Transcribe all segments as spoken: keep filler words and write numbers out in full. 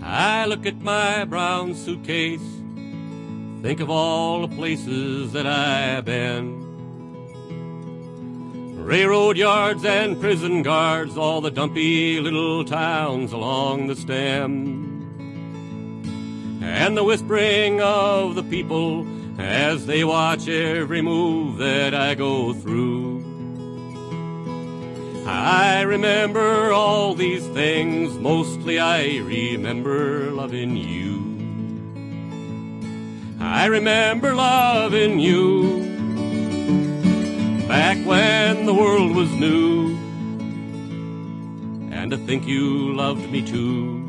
I look at my brown suitcase, think of all the places that I've been. Railroad yards and prison guards, all the dumpy little towns along the stem. And the whispering of the people as they watch every move that I go through. I remember all these things, mostly I remember loving you. I remember loving you back when the world was new, and to think you loved me too.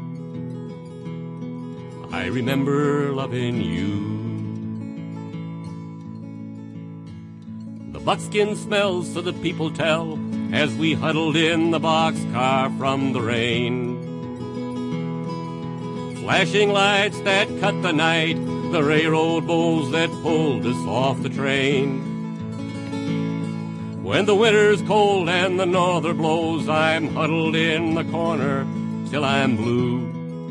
I remember loving you. The buckskin smells, so the people tell, as we huddled in the boxcar from the rain. Flashing lights that cut the night, the railroad bulls that pulled us off the train. When the winter's cold and the norther blows, I'm huddled in the corner till I'm blue.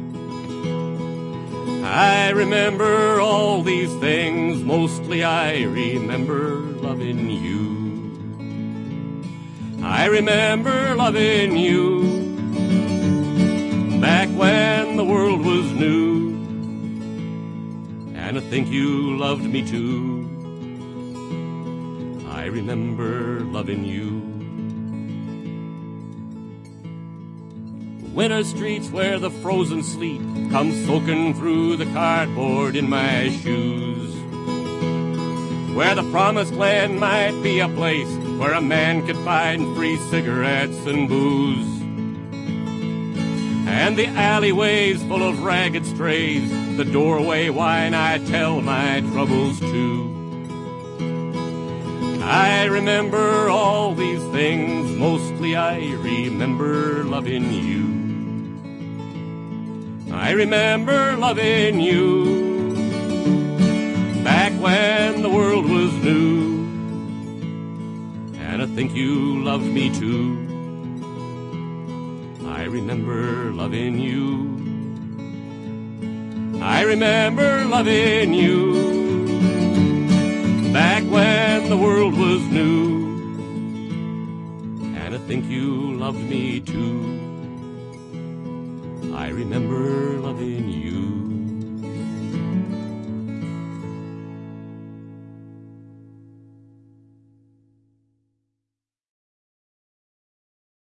I remember all these things, mostly I remember loving you. I remember loving you back when the world was new, and I think you loved me too. I remember loving you. Winter streets where the frozen sleet comes soaking through the cardboard in my shoes, where the promised land might be a place where a man could find free cigarettes and booze, and the alleyways full of ragged strays, the doorway wine I tell my troubles to. I remember all these things, mostly I remember loving you. I remember loving you back when the world was new, and I think you loved me too. I remember loving you. I remember loving you back when the world was new, and I think you loved me too. I remember loving you.